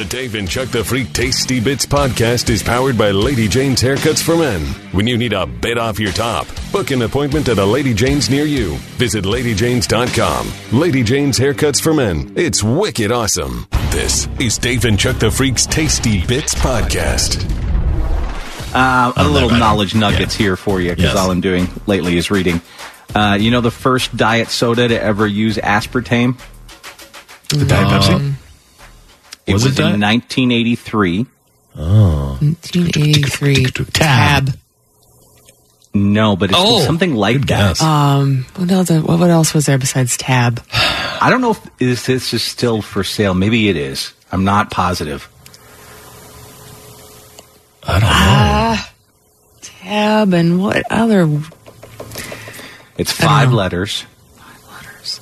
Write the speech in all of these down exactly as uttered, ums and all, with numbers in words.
The Dave and Chuck the Freak Tasty Bits podcast is powered by Lady Jane's Haircuts for Men. When you need a bit off your top, book an appointment at a Lady Jane's near you. Visit lady janes dot com. Lady Jane's Haircuts for Men. It's wicked awesome. This is Dave and Chuck the Freak's Tasty Bits podcast. Uh, a Oh, little that knowledge matter. nuggets Yeah. here for you, because Yes. all I'm doing lately is reading. Uh, you know the first diet soda to ever use aspartame? The Diet Pepsi? It Was was, it in that? nineteen eighty-three. nineteen eighty-three. Tab. No, but it's Oh, something like good that. guess. Um, what else, what what else was there besides Tab? I don't know if this, this is still for sale. Maybe it is. I'm not positive. I don't know. Ah, Tab and what other It's I don't five know. letters. letters?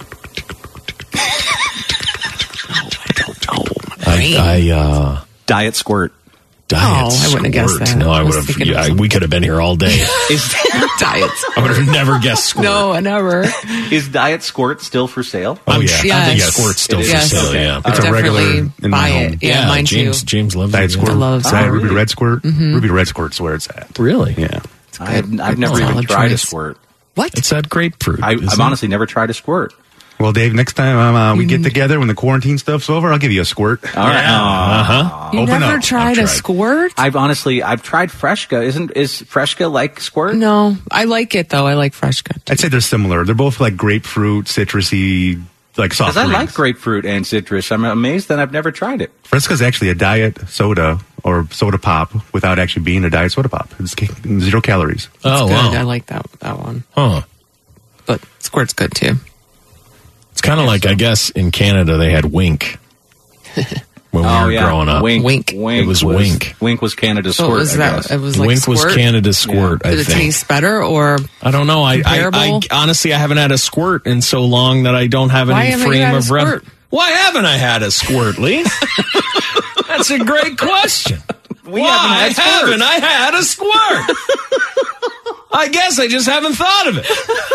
I, I, uh, Diet Squirt. diet Oh, I wouldn't have guessed squirt. that. No, I I would was have. thinking of Yeah, something. we could have been here all day. Is, Diets. I would have never guessed squirt. No, never. is Diet Squirt still for sale? Oh, yeah. Yes. I think Yes. squirt's still It for is. sale, Okay. yeah. It's a regular Definitely in my buy home. it. Yeah, mine James, too. James loves Diet it. Squirt. I love Diet Oh, Ruby really? Red Squirt. Ruby Red Squirt's where it's at. Really? Yeah. I've, Good- I've good never even solid tried choice. a squirt. What? It's that grapefruit. I, isn't I've it? honestly never tried a squirt. Well, Dave, next time um, uh, we get together when the quarantine stuff's over, I'll give you a squirt. All right. Uh-huh. You Open never up. tried I've a tried. squirt? I've honestly, I've tried Freshka. Isn't is Freshka like squirt? No, I like it though. I like fresh cut. I'd say they're similar. They're both like grapefruit, citrusy, like soft Because I drinks. like grapefruit and citrus. I'm amazed that I've never tried it. Fresca's actually a diet soda or soda pop without actually being a diet soda pop. It's ca- zero calories. Oh, Good. wow. I like that that one. Huh. But squirt's good too. It's kind of like, I guess, in Canada they had Wink when we oh were yeah, growing up. Wink, Wink. Wink It was Wink. Wink was Canada's So squirt. was I that? guess. It was like Wink was squirt? Canada's squirt, I Did it think. taste better or I don't know. I, I, I comparable? honestly, I haven't had a squirt in so long that I don't have Why any haven't you frame had a of ref- squirt? Why haven't I had a squirt, Lee? That's a great question. We Why haven't had squirts. haven't I had a squirt? I guess I just haven't thought of it.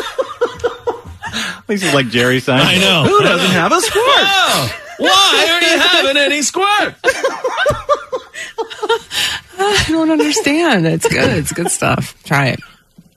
This is like Jerry Seinfeld. I know. Who doesn't have a squirt? Oh, why aren't you having any squirt? I don't understand. It's good. It's good stuff. Try it.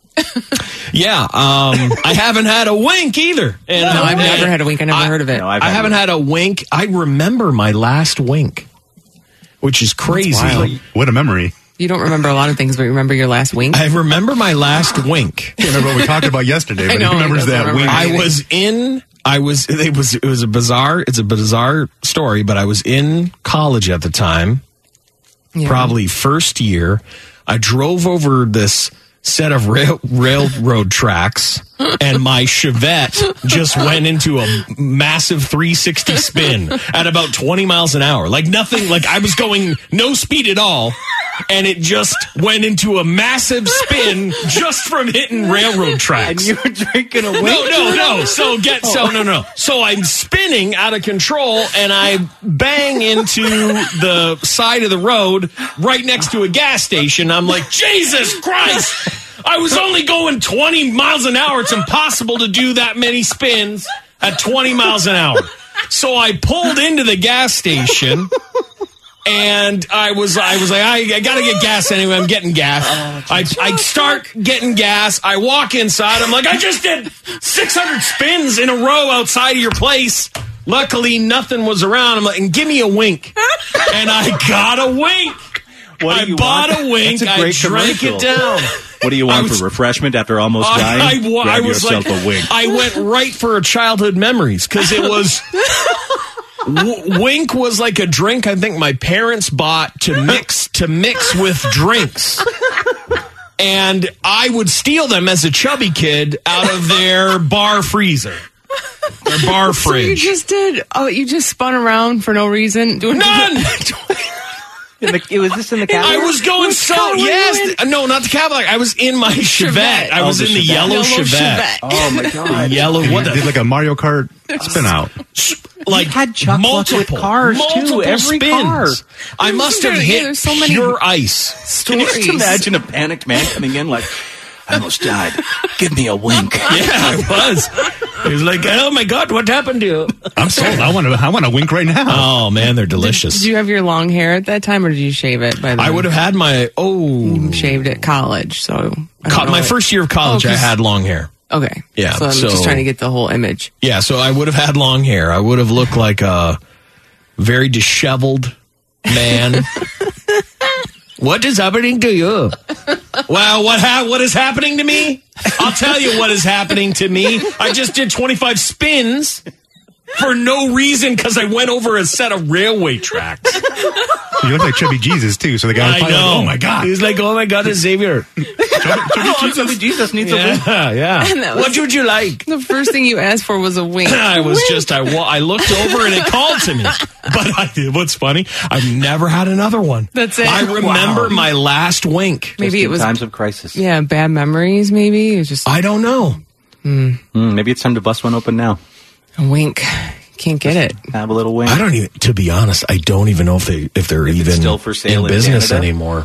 Yeah, um, I haven't had a Wink either. And, No, I've never had a Wink. I never I- heard of it. No, I've I had haven't one. had a Wink. I remember my last Wink, which is crazy. wild. What a memory. You don't remember a lot of things, but you remember your last wink. I remember my last Wink. I can't remember what we talked about yesterday, but I know, he remembers he doesn't that remember week. I anything. was in. I was. It was. It was a bizarre. It's a bizarre story, but I was in college at the time, Yeah. probably first year. I drove over this set of rail, railroad tracks, and my Chevette just went into a massive three sixty spin at about twenty miles an hour. Like nothing. Like I was going no speed at all. And it just went into a massive spin just from hitting railroad tracks. And you were drinking a Wink? No, no, no. So get so no, no. So I'm spinning out of control, and I bang into the side of the road right next to a gas station. I'm like, Jesus Christ! I was only going twenty miles an hour. It's impossible to do that many spins at twenty miles an hour. So I pulled into the gas station. And I was, I was like, I, I gotta get gas anyway. I'm getting gas. I, I start getting gas. I walk inside. I'm like, I just did six hundred spins in a row outside of your place. Luckily, nothing was around. I'm like, and give me a Wink. And I got a Wink. What do I you bought want? a Wink. That's a I great drank commercial. it down. What do you want I was- for refreshment after almost I, dying? I, wa- Grab I was yourself like, a Wink. I went right for a childhood memories because it was. W- Wink was like a drink I think my parents bought to mix to mix with drinks. And I would steal them as a chubby kid out of their bar freezer. Their bar So you fridge. just did. Oh, you just spun around for no reason. Doing None! In the, was this in the I Cadillac? was going What so car were you yes, in? th- no, not the Cadillac. I was in my Chevette. I Oh, was the in the Chevette. yellow, Yellow Chevette. Chevette. Oh my god! Yellow. And What you the did like a Mario Kart spin out. like had chuck luck with cars, too. multiple Every spins. car. I must have There- hit there's so many pure ice. Can you just stories. imagine a panicked man coming in like, I almost died. Give me a wink. Yeah, I was. He was like, oh my God, what happened to you? I'm sold. I want to. I want to wink right now. Oh man, they're delicious. Did you have your long hair at that time, or did you shave it? By then? I would have had my oh You shaved at college, so I don't co- know my what- first year of college. Oh, I 'cause- had long hair. Okay, Yeah, So I'm so- just trying to get the whole image. Yeah, so I would have had long hair. I would have looked like a very disheveled man. What is happening to you? Well, what ha- what is happening to me? I'll tell you what is happening to me. I just did twenty-five spins for no reason because I went over a set of railway tracks. You look like Chubby Jesus too. So the guy, I was probably know. like, oh my God, He's like, oh my God, a savior. Oh, Jesus. Jesus needs a wink. Yeah, yeah. that was- What would you like? The first thing you asked for was a wink. I was Wink. just, I, wa- I looked over and it called to me. But I did. What's funny, I've never had another one. That's it. I remember Wow. my last wink. Maybe Just it in was times of crisis. yeah, bad memories. Maybe it was just I don't know. Mm, maybe it's time to bust one open now. a wink. Can't get it. Have a little wink. I don't even, to be honest, I don't even know if they, if they're If it's even still for sale in in business Canada? anymore.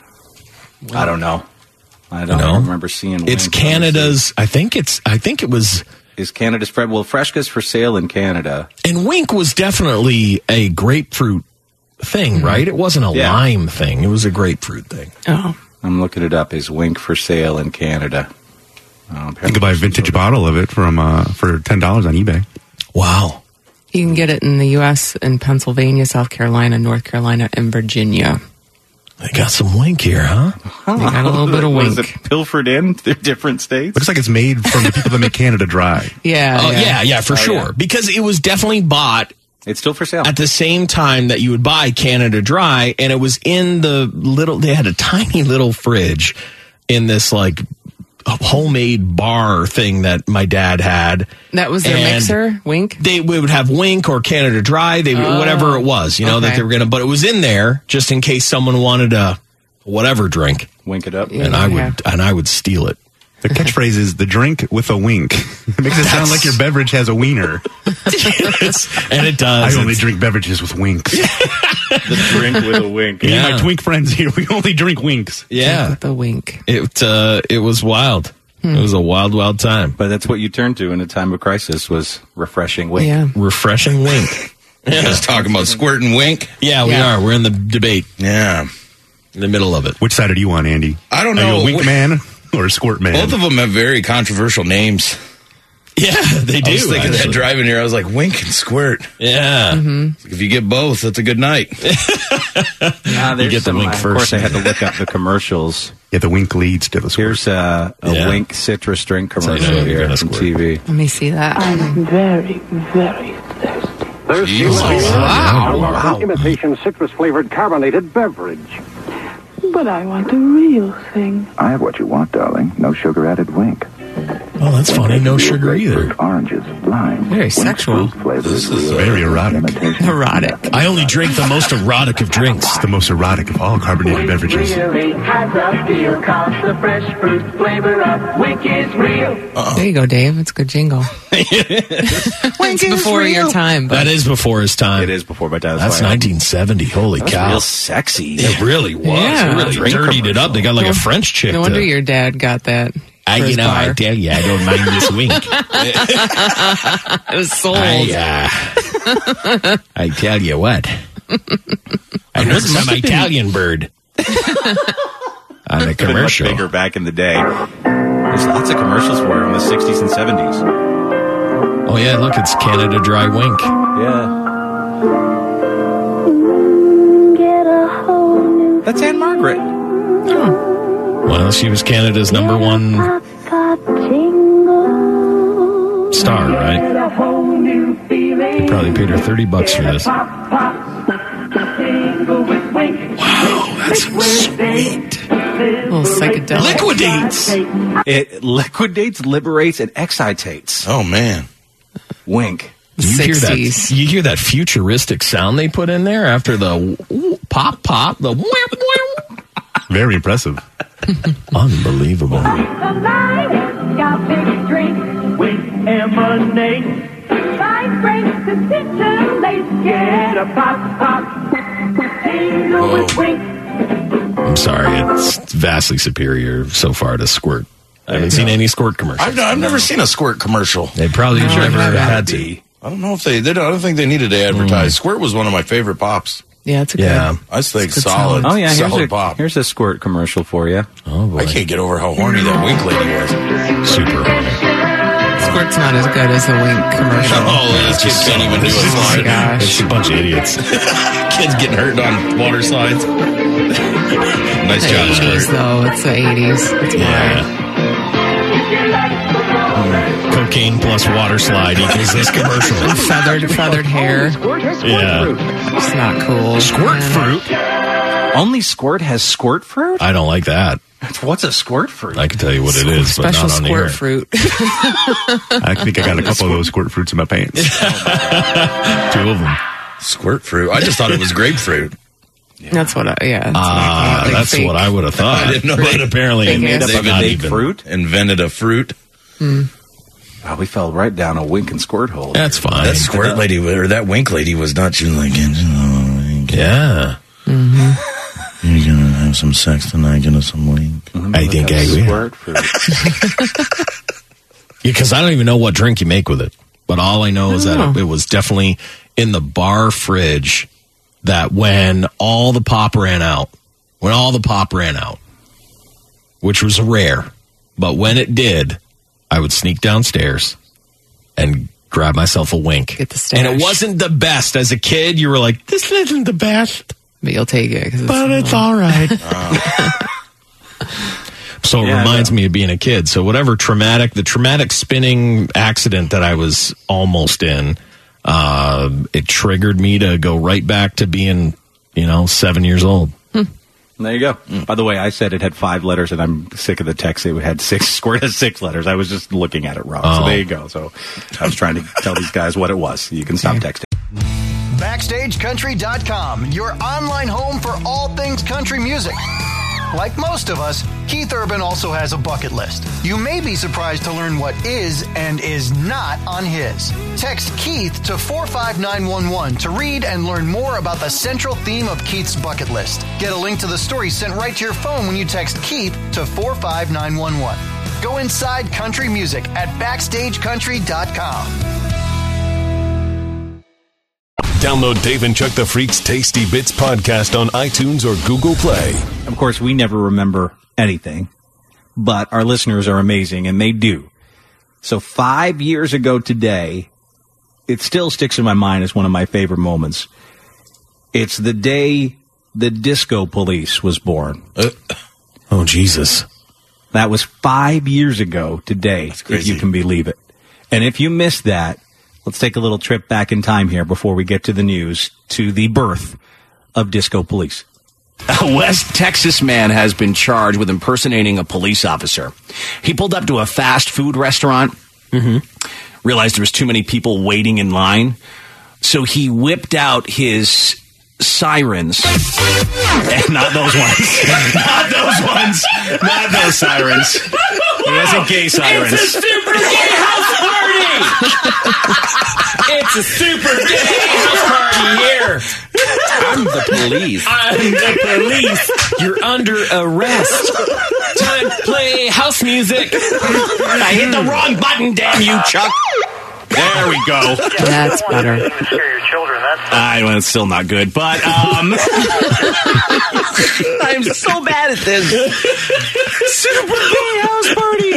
I don't know. I don't No. remember seeing. It's winks. Canada's, I think it's, I think it was, Is Canada's Fre- well, Freshka's for sale in Canada. and Wink was definitely a grapefruit thing, right? It wasn't a Yeah. lime thing. It was a grapefruit thing. Oh, I'm looking it up. Is Wink for sale in Canada? Oh, you could buy a vintage bottle of it from uh, for ten dollars on eBay. Wow. you can get it in the U S in Pennsylvania, South Carolina, North Carolina, and Virginia. They got some Wink here, huh? They got a little bit of Was wink. it pilfered in? They're different states. Looks like it's made from the people that make Canada Dry. Yeah. Oh, yeah, yeah, for Oh, sure. yeah. Because it was definitely bought It's still for sale. at the same time that you would buy Canada Dry, and it was in the little, they had a tiny little fridge in this like homemade bar thing that my dad had. That was their And mixer, Wink. They we would have Wink or Canada Dry, they Oh, whatever it was, you know, that okay. they were going to, but it was in there just in case someone wanted a whatever drink, Wink it up. Yeah. and I would and I would steal it. The catchphrase is the drink with a wink. It makes it sound like your beverage has a wiener. It's- and it does. I only It's- drink beverages with winks. The drink with a wink. Me and Yeah. my twink friends here, we only drink winks. yeah. With the wink. It uh, it was wild. It was a wild, wild time. But that's what you turn to in a time of crisis was refreshing wink. Yeah. Refreshing Wink. You guys talking about squirt and wink? Yeah, we Yeah. are. We're in the debate, Yeah. in the middle of it. Which side are you on, Andy? I don't Are you know. a wink man or a squirt man? Both of them have very controversial names. Yeah, they do. I was thinking that actually. driving here, I was like, wink and squirt. Yeah. If you get both, that's a good night. Nah, there's get the some- wink Of first. course, I had to look up the commercials. Yeah, the wink leads to the squirt. Here's uh, a Yeah. Wink citrus drink So you know commercial you're here gonna on squirt. T V. Let me see that. I'm very, very thirsty. Thirsty. Wow. Wow. Imitation citrus-flavored carbonated beverage. But I want the real thing. I have what you want, darling. No sugar-added wink. Oh, that's funny. No sugar either. Oranges, lime. Very Wink's sexual. fruit flavor This is real very erotic. imitation. Erotic. I only drink the most erotic of drinks. The most erotic of all carbonated beverages. Really has a feel, 'cause the fresh fruit flavor of Wink is real. There you go, Dave. It's a good jingle. It's before your time, but That is before his time. It is before my time. That's nineteen seventy. Holy That's cow. real sexy. It really was. Yeah. It really Drink dirtied it up. They got like a French chick. no wonder to, your dad got that. I, for you his know, I bar. tell you, I don't mind this wink. It was sold. I, uh, I tell you what. I heard some Italian bird on a Been much commercial. bigger back in the day. There's lots of commercials for it in the sixties and seventies. Oh yeah, look, it's Canada Dry Wink. Yeah. That's Anne Margaret. Well, she was Canada's number one star, right? They probably paid her thirty bucks for this. Wow, that's sweet. A little psychedelic. Liquidates. It liquidates, liberates, and excitates. Oh, man. Wink. You hear that? sixties. You hear that futuristic sound they put in there after the wh- pop pop, the wham, wham. Very impressive. Unbelievable. Got big drink, Wink emanate. Five drinks to titillate. Get a pop, pop. Tingle Whoa. with Wink. I'm sorry, it's vastly superior so far to Squirt. I haven't seen any squirt commercials. I've, I've never seen a squirt commercial. They probably No, never never had to. I don't know if they. they don't, I don't think they needed to advertise. Mm. Squirt was one of my favorite pops. Yeah, it's a Yeah. good. I think It's a good solid. solid. Oh yeah, here's solid a, pop. here's a squirt commercial for you. Oh boy, I can't get over how horny that Wink lady was. super. Squirt's not as good as a Wink commercial. Oh, this kid can't even do a Oh my slide. gosh. It's a bunch of idiots. Kids getting hurt on water slides. Nice The job, eighties, Squirt. though. It's the eighties. It's Yeah. yeah. Cocaine plus water slide equals this commercial. Feathered, feathered hair. Yeah. It's not cool. Squirt Man. fruit. Only Squirt has squirt fruit? I don't like that. What's a squirt fruit? I can tell you what it is, but Special not on the squirt air. fruit. I think I got a couple of those squirt fruits in my pants. Two of them. Squirt fruit. I just thought it was grapefruit. That's what I, yeah. That's, Ah, like that's fake. what I would have thought. I didn't know But that. apparently Fake it's ass. They've not made even. fruit? Invented a fruit. Wow, we fell right down a Wink and Squirt hole. That's fine. That Squirt lady or that Wink lady was not. She was like, oh, Yeah. you're gonna have some sex tonight, get us some Wink. I think I will. Squirt fruit. Because I don't even know what drink you make with it. But all I know is that Oh. it, it was definitely in the bar fridge that when all the pop ran out, when all the pop ran out, which was rare, but when it did, I would sneak downstairs and grab myself a Wink. Get the stash. And it wasn't the best. As a kid, you were like, this isn't the best, But you'll take it. 'Cause it's, but it's all right. So it Yeah, I reminds know. me of being a kid. So whatever traumatic, the traumatic spinning accident that I was almost in, uh, it triggered me to go right back to being, you know, seven years old. There you go. By the way, I said it had five letters, and I'm sick of the text. It had six. Squirt has six letters. I was just looking at it wrong. Oh. So there you go. So I was trying to tell these guys what it was. You can stop texting. Backstage Country dot com, your online home for all things country music. Like most of us, Keith Urban also has a bucket list. You may be surprised to learn what is and is not on his. Text Keith to four five nine one one to read and learn more about the central theme of Keith's bucket list. Get a link to the story sent right to your phone when you text Keith to four five nine one one. Go inside country music at Backstage Country dot com. Download Dave and Chuck the Freak's Tasty Bits podcast on iTunes or Google Play. Of course, we never remember anything, but our listeners are amazing, and they do. So five years ago today, it still sticks in my mind as one of my favorite moments. It's the day the Disco Police was born. Uh, Oh, Jesus. That was five years ago today, if crazy. you can believe it. And if you missed that, let's take a little trip back in time here before we get to the news, to the birth of Disco Police. A West Texas man has been charged with impersonating a police officer. He pulled up to a fast food restaurant, realized there was too many people waiting in line, so he whipped out his sirens. And not those ones. Not those ones. Not those sirens. It wasn't gay sirens. It's a super gay house party! It's a super gay house party here! I'm the police. I'm the police. You're under arrest. Time to play house music. I hit the wrong button, damn you, Chuck. There we go. That's better. I well, it's still not good, but um, I'm so bad at this. Super gay house party.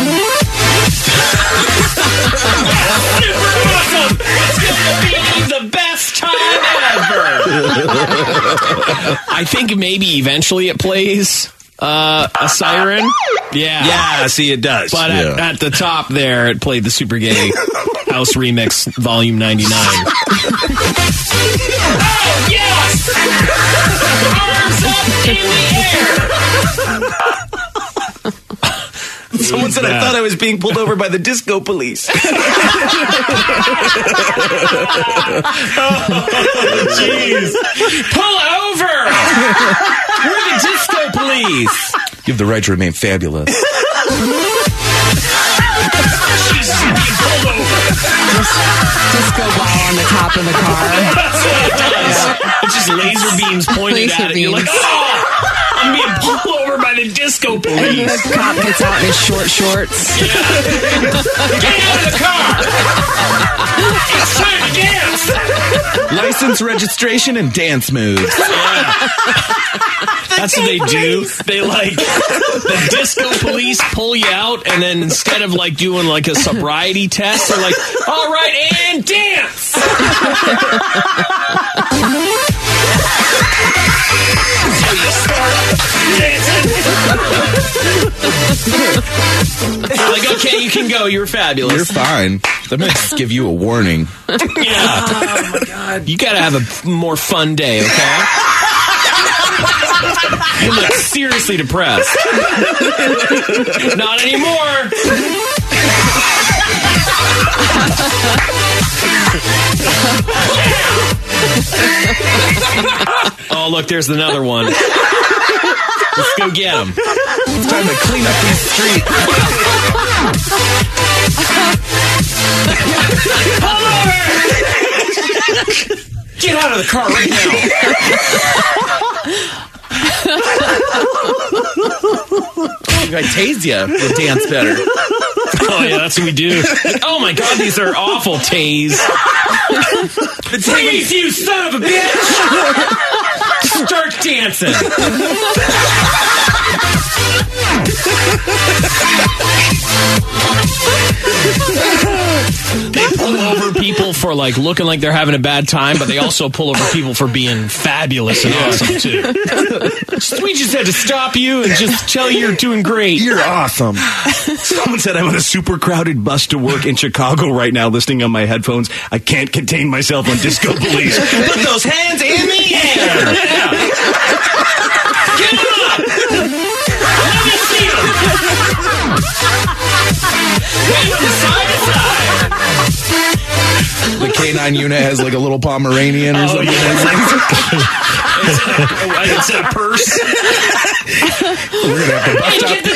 Super awesome. It's gonna be the best time ever. I think maybe eventually it plays uh, a siren. Yeah. Yeah, see, it does. But Yeah. at, at the top there, it played the Super Gay House Remix Volume ninety-nine. Oh, yes! Arms up in the air. Someone said I thought I was being pulled over by the Disco Police. Jeez. Pull over! We're the Disco Police. You have the right to remain fabulous. Disco ball on the top of the car. That's what it does. It's just laser beams pointed Laser at it. You're like, beams. oh! I'm being pulled over by the disco police. The cop gets out in his short shorts. Yeah. Get out of the car! It's time to dance! License, registration, and dance moves. Yeah. That's what they do. They like the disco police pull you out, and then instead of like doing like a sobriety test, they're like, "All right, and dance." So you start dancing. They're like, "Okay, you can go. You're fabulous. You're fine. Let me just give you a warning." Yeah. Oh my god. You gotta have a more fun day, okay? You look seriously depressed. Not anymore. Oh, look, there's another one. Let's go get him. It's time to clean up these streets. Pull over! Get out of the car right now. If I tase you, you'll dance better. Oh, yeah, that's what we do. Oh, my God, these are awful tase. Tase, you son of a bitch! Start dancing. They pull over people for like looking like they're having a bad time, but they also pull over people for being fabulous and awesome too. We just had to stop you and just tell you you're doing great. You're awesome. Someone said I'm on a super crowded bus to work in Chicago right now, listening on my headphones. I can't contain myself on Disco Police. Put those hands in the air. Yeah. Get up! Let me see them. Wave them side to side. The K nine unit has like a little Pomeranian or Oh, something. yeah. It's in a purse. We're gonna have to bust And out. get the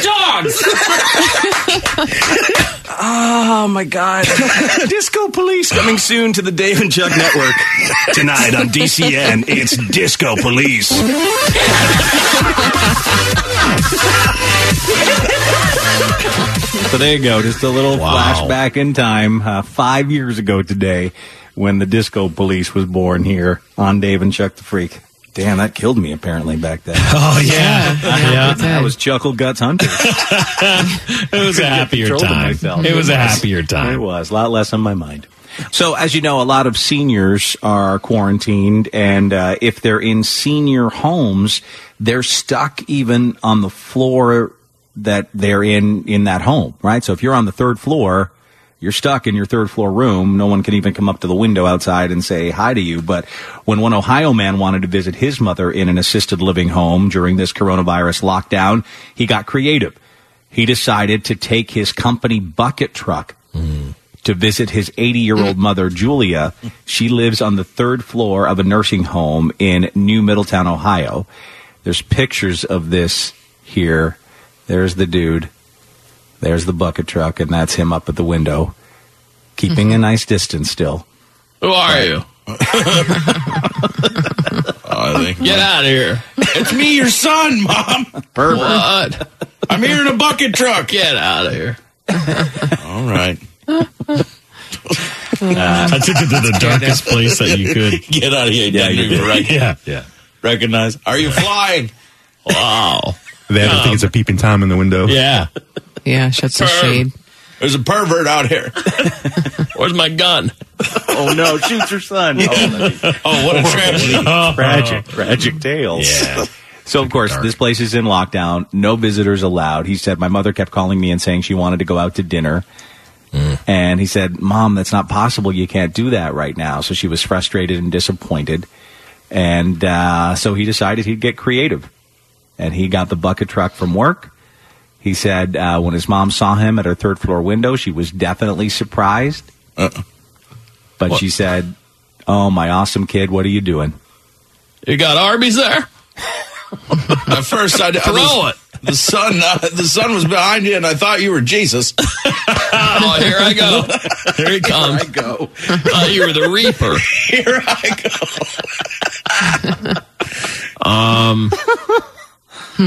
dogs. Oh, my God. Disco Police coming soon to the Dave and Chuck Network. Tonight on D C N, it's Disco Police. So there you go. Just a little Wow. flashback in time. Uh, five years ago today when the Disco Police was born here on Dave and Chuck the Freak. Damn, that killed me apparently back then. Oh, yeah. Yeah. That was Chuckle Guts Hunter. It was a happier Control of time. myself. It was a happier It time. was. A lot less on my mind. So, as you know, a lot of seniors are quarantined, and uh, if they're in senior homes, they're stuck even on the floor that they're in in that home, right? So if you're on the third floor, you're stuck in your third floor room. No one can even come up to the window outside and say hi to you. But when one Ohio man wanted to visit his mother in an assisted living home during this coronavirus lockdown, he got creative. He decided to take his company bucket truck mm. to visit his eighty-year-old mother, Julia. She lives on the third floor of a nursing home in New Middletown, Ohio. There's pictures of this here. There's the dude. There's the bucket truck, and that's him up at the window, keeping a nice distance still. Who are you? I think Get out of here. it's me, your son, Mom. Pervert. What? I'm here in a bucket truck. Get out of here. All right. I took it to the darkest place that you could. Get out of here. Yeah, you did. Right. Yeah, yeah. Recognize. Are you flying? Wow. They have to think it's a peeping Tom in the window. Yeah. Yeah, shuts the Perv. shade. There's a pervert out here. Where's my gun? Oh, no. Shoots her son. Oh, Oh, what a tragedy. tragic, tragic tales. Yeah. So, of course, this place is in lockdown. No visitors allowed. He said, my mother kept calling me and saying she wanted to go out to dinner. Mm. And he said, Mom, that's not possible. You can't do that right now. So she was frustrated and disappointed. And uh, so he decided he'd get creative. And he got the bucket truck from work. He said uh, when his mom saw him at her third floor window, she was definitely surprised. Uh-uh. But What? she said, oh, my awesome kid, what are you doing? You got Arby's there? At first, I Throw it. The sun, uh, the sun was behind you, and I thought you were Jesus. Oh, here I go. Here he comes. I go. Oh, you were the Reaper. Here I go. Um,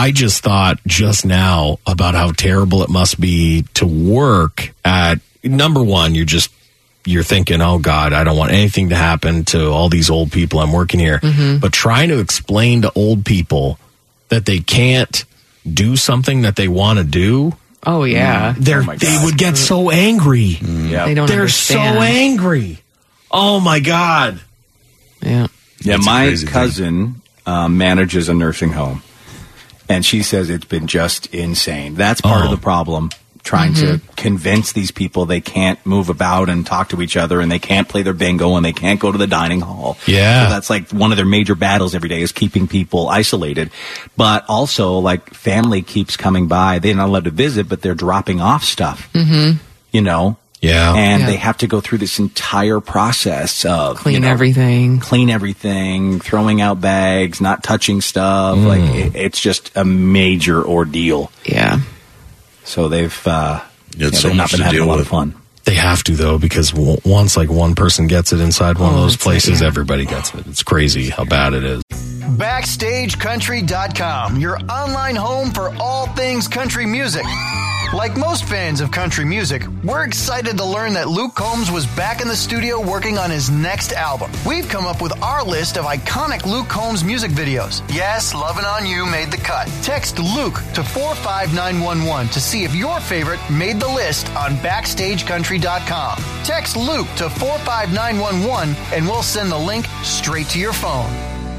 I just thought just now about how terrible it must be to work at, number one, you're just, you're thinking, oh God, I don't want anything to happen to all these old people I'm working here. Mm-hmm. But trying to explain to old people that they can't do something that they want to do. Oh, yeah. They're, oh they would get so angry. Mm. Yeah. They don't They're understand. so angry. Oh my God. Yeah. Yeah, It's a my crazy cousin uh, manages a nursing home, and she says it's been just insane. That's part Oh. of the problem, trying Mm-hmm. to convince these people they can't move about and talk to each other, and they can't play their bingo, and they can't go to the dining hall. Yeah. So that's like one of their major battles every day is keeping people isolated. But also, like, family keeps coming by. They're not allowed to visit, but they're dropping off stuff, Mm-hmm. you know? Yeah. And Yeah. they have to go through this entire process of Clean you know, everything. clean everything, throwing out bags, not touching stuff. Mm. Like it, it's just a major ordeal. Yeah. So they've uh, Yeah, it's yeah, so they've not much been to having deal a lot with. of fun. They have to, though, because w- once like one person gets it inside one Oh, of those it's like, places, yeah. everybody gets it. It's crazy how bad it is. Backstage Country dot com, your online home for all things country music. Like most fans of country music, we're excited to learn that Luke Combs was back in the studio working on his next album. We've come up with our list of iconic Luke Combs music videos. Yes, Lovin' On You made the cut. Text Luke to four five nine one one to see if your favorite made the list on Backstage Country dot com. Text Luke to four five nine one one and we'll send the link straight to your phone.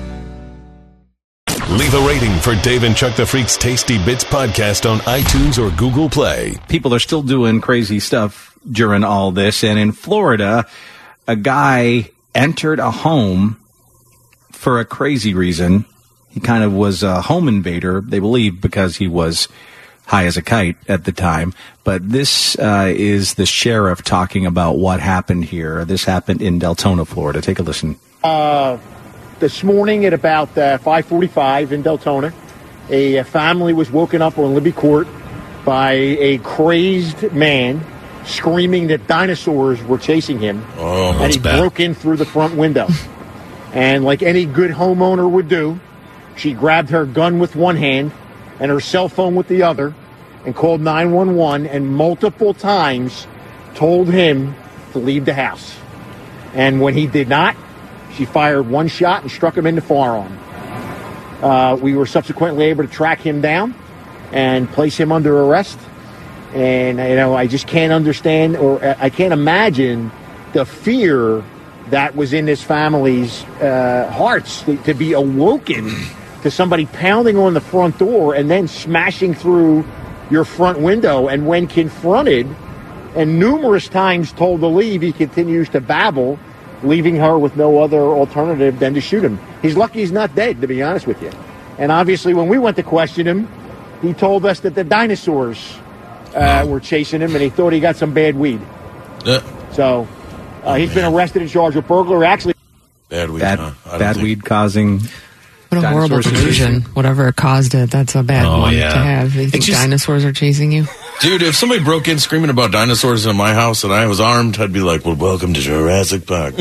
Leave a rating for Dave and Chuck the Freak's Tasty Bits podcast on iTunes or Google Play. People are still doing crazy stuff during all this. And in Florida, a guy entered a home for a crazy reason. He kind of was a home invader, they believe, because he was high as a kite at the time. But this uh, is the sheriff talking about what happened here. This happened in Deltona, Florida. Take a listen. Uh, this morning at about uh, five forty-five in Deltona, a, a family was woken up on Libby Court by a crazed man screaming that dinosaurs were chasing him. Oh, and that's he bad. broke in through the front window. And like any good homeowner would do, she grabbed her gun with one hand and her cell phone with the other and called nine one one and multiple times told him to leave the house. And when he did not, she fired one shot and struck him in the forearm. Uh, we were subsequently able to track him down and place him under arrest. And, you know, I just can't understand or I can't imagine the fear that was in this family's uh, hearts to, to be awoken to somebody pounding on the front door and then smashing through your front window. And when confronted and numerous times told to leave, he continues to babble, leaving her with no other alternative than to shoot him. He's lucky he's not dead, to be honest with you. And obviously, when we went to question him, he told us that the dinosaurs uh, were chasing him, and he thought he got some bad weed. Yeah. So uh, he's been arrested and charged with burglary. Actually, Bad weed. Bad, huh? I don't bad think- weed causing. What a horrible dinosaurs delusion. Whatever caused it, that's a bad Oh, one yeah. to have. You think It's just- dinosaurs are chasing you? Dude, if somebody broke in screaming about dinosaurs in my house and I was armed, I'd be like, well, welcome to Jurassic Park.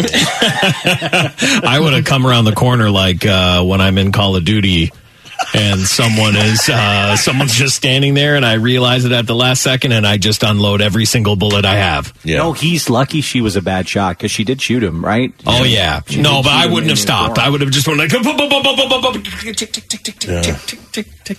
I would have come around the corner like uh, when I'm in Call of Duty and someone is uh, someone's just standing there and I realize it at the last second and I just unload every single bullet I have. Yeah. No, he's lucky she was a bad shot because she did shoot him, right? Oh yeah. She No, did but shoot I him wouldn't in have his stopped. forearm. I would have just went like tick, tick, tick, tick, tick, Yeah. tick, tick, tick.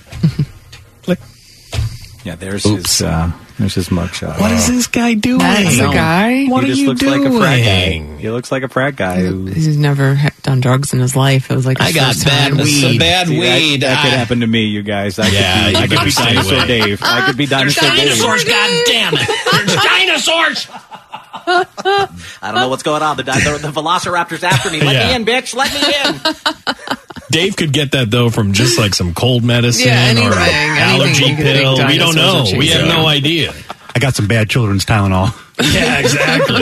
Yeah, there's Oops. his uh, there's his mugshot. What is this guy doing? That's a guy? What he are just you looks doing? like a frat guy. He looks like a frat guy. Who, He's never ha- done drugs in his life. It was like his I got first bad time. weed. Bad See, that- weed. That, could Ah. happen to me, you guys. I Yeah, could be, you I could better be stay Dinosaur away. Dave. I could be There's Dinosaur Dave. dinosaurs, God damn it! There's dinosaurs! I don't know what's going on. The, the, the Velociraptor's after me. Let Yeah. me in, bitch. Let me in. Dave could get that though from just like some cold medicine Yeah, anything. or Anything allergy you could think pill. We don't know. dinosaurs are We have chasing. no idea. I got some bad children's Tylenol. Yeah, exactly.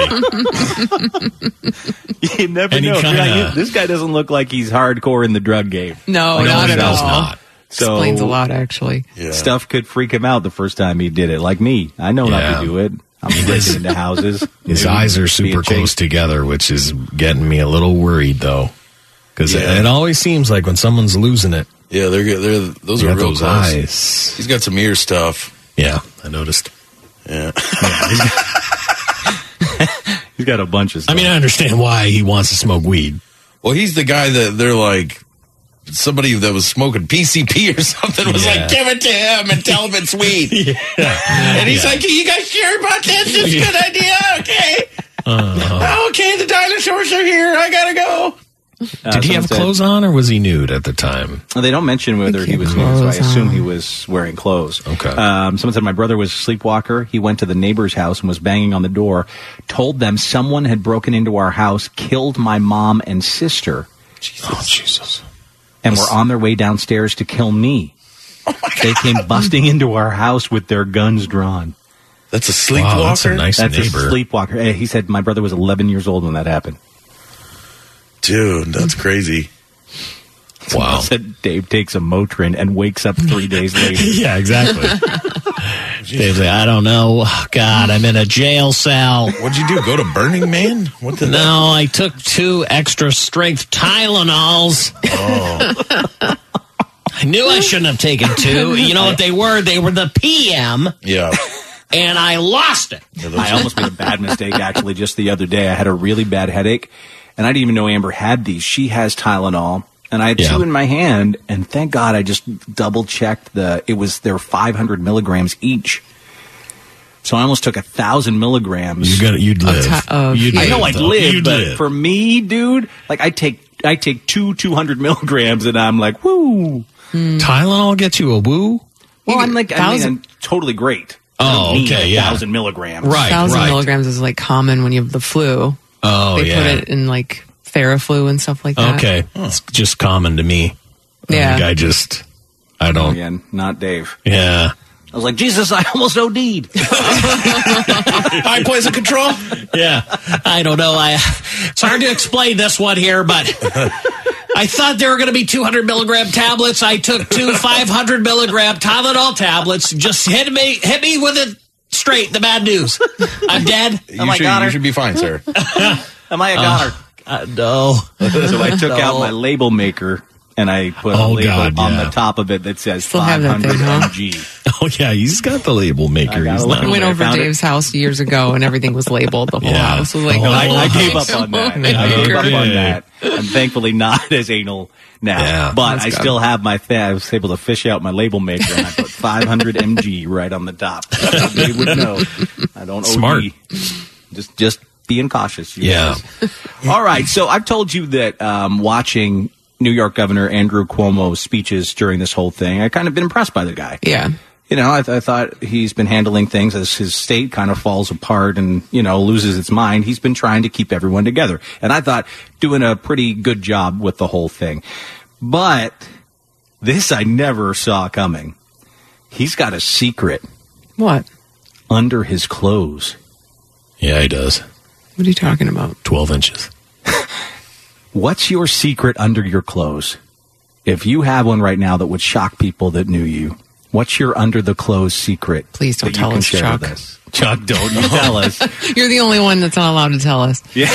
You never And he know. kinda- This guy doesn't look like he's hardcore in the drug game. No, No, not he at does all. not. So Explains a lot, actually. Yeah. stuff could freak him out the first time he did it. Like me. I know Yeah. not to do it. I'm breaking into houses. His Maybe eyes are being super chased. close together, which is getting me a little worried though. Because Yeah. it always seems like when someone's losing it. Yeah, they're good. They're, those They are got real those close. eyes. He's got some ear stuff. Yeah, I noticed. Yeah. He's got a bunch of stuff. I mean, I understand why he wants to smoke weed. Well, he's the guy that they're like, somebody that was smoking P C P or something was Yeah. like, give it to him and tell him it's weed. yeah. And he's Yeah. like, you guys sure about this? It's a Yeah. good idea. Okay. Uh, Okay, the dinosaurs are here. I gotta go. Uh, Did he have someone said- clothes on, or was he nude at the time? They don't mention whether he he was had nude, so I clothes assume on. he was wearing clothes. Okay. Um, someone said my brother was a sleepwalker. He went to the neighbor's house and was banging on the door, told them someone had broken into our house, killed my mom and sister, Oh, Jesus. and were on their way downstairs to kill me. They came busting into our house with their guns drawn. That's a sleepwalker? Wow, that's a nice That's neighbor. a sleepwalker. Eh, He said my brother was eleven years old when that happened. Dude, that's crazy. Wow. Said Dave takes a Motrin and wakes up three days later. Yeah, exactly. Dave's like, I don't know. God, I'm in a jail cell. What'd you do? Go to Burning Man? What the No, I took two extra strength Tylenols. Oh. I knew I shouldn't have taken two. You know what they were? They were the P M, Yeah. and I lost it. I almost made a bad mistake, actually, just the other day. I had a really bad headache, and I didn't even know Amber had these. She has Tylenol, and I had Yeah. two in my hand, and thank God I just double-checked the, it was, they're five hundred milligrams each. So I almost took a thousand milligrams. You got You'd live. Ty- of- You'd I know live, I'd though. live, You'd but live. for me, dude, like I take, I take two two hundred milligrams, and I'm like, woo. Tylenol gets you a woo? Well, I'm like, I mean, Thousand- I'm totally great. I Oh, don't need okay, a yeah. thousand milligrams. Right, thousand right. milligrams is like common when you have the flu. Oh, they yeah. put it in like Theraflu and stuff like that. Okay. It's just common to me. I Yeah. think I just, I don't. Again, not Dave. Yeah. I was like, Jesus, I almost OD'd. High poison control? Yeah. I don't know. I It's hard to explain this one here, but I thought there were going to be two hundred milligram tablets. I took two five hundred milligram Tylenol tablets. Just hit me, hit me with it straight. The bad news. I'm dead. You, Oh my should, God. you should be fine, sir. Am I a goner? Uh, no. So I took out No. my label maker and I put Oh, a label God, on yeah. the top of it that says Still have that thing, huh? five hundred milligrams. Oh, yeah. He's got the label maker. I got He's a not. label I went I over found it. Dave's house years ago and everything was labeled. The whole Yeah. house was like, Oh, No, I, I Oh, gave up on that. I gave up on that. I'm thankfully not as anal now. Yeah. But That's I good. still have my thing. I was able to fish out my label maker and I put five hundred milligrams right on the top. So they would know. I don't Smart. O D. Just, just being cautious. you Yeah. guys. All right. So I've told you that um, watching New York Governor Andrew Cuomo's speeches during this whole thing, I kind of been impressed by the guy. yeah. You know, I, th- I thought he's been handling things as his state kind of falls apart and, you know, loses its mind. He's been trying to keep everyone together. And I thought doing a pretty good job with the whole thing. But this I never saw coming. He's got a secret What? under his clothes. Yeah, he does. What are you talking about? twelve inches. What's your secret under your clothes? If you have one right now that would shock people that knew you, what's your under the clothes secret? Please don't that you tell can us, share Chuck. with us? Chuck, don't you tell us. You're the only one that's not allowed to tell us. Yeah.